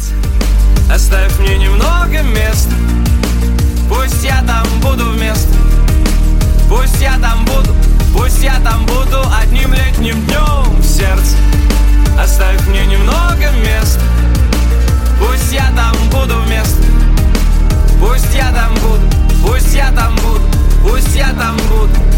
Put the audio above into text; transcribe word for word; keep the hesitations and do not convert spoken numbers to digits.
сердце, оставь мне немного места. Пусть я там буду вместо. Пусть я там буду, пусть я там буду одним летним днем в сердце. Оставь мне немного места. Пусть я там буду вместо. Пусть я там буду, пусть я там буду, пусть я там буду.